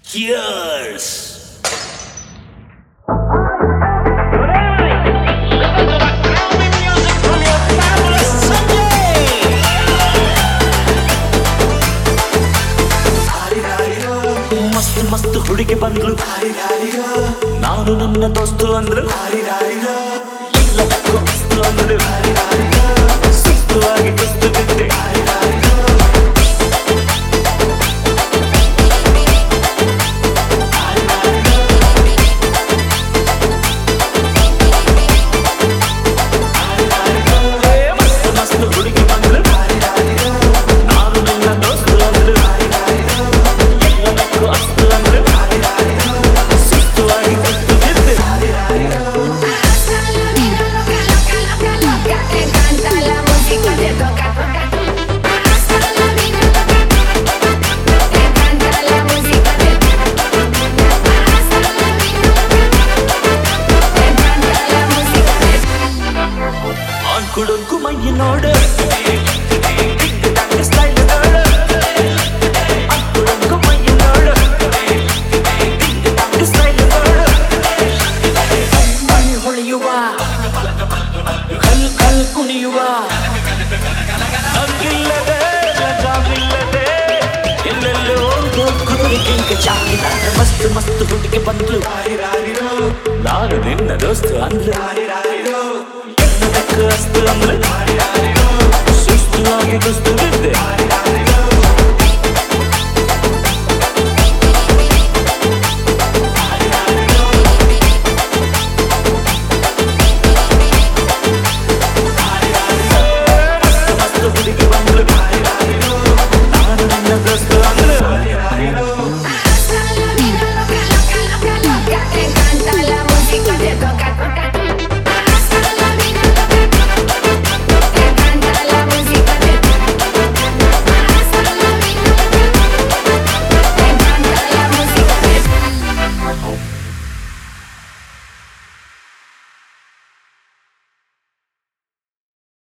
Cheers! ಮಸ್ತ್ ಮಸ್ತ್ ಹುಡುಗಿ ಬಂದ್ಲು, ನಾನು ನನ್ನ ದೋಸ್ತು ಅಂದ್ರು, ಎಲ್ಲದಕ್ಕೂ ಮಸ್ತು ಅಂದ್ರು, ಸುಸ್ತುವಾಗಿ ಕುಸ್ತು ಬಿದ್ದೆ. ಕುಡುಕು ಮೈ ನೋಡು, ಸ್ಟೈಲ್ ನೋಡು, ಕುಡುಕು ಮೈ ನೋಡು, ಸ್ಟೈಲ್ ನೋಡು, ಮೈ ಹೊಳೆಯುವ, ಕಲ್ ಕಲ್ ಕುಣಿಯುವ, ನಂಗಿಲ್ಲದೆ ರಜಾವಿಲ್ಲದೆ ಎಲ್ಲೆಲ್ಲೋ ಕುದುರೆಗಿಂತ ಚಾಕಿನ ಮಸ್ತ್ ಮಸ್ತ್ ಹುಡುಗಿ ಬಂದ್ಲು, ನಾನು ನಿನ್ನ ದೋಸ್ತು ಅಂದ್ಲು, ಅಸ್ತು ಅಂದ್ರೆ ಸುಸ್ತುವಾಗಿ ಕುಸ್ತು ಬಿದ್ದೆ.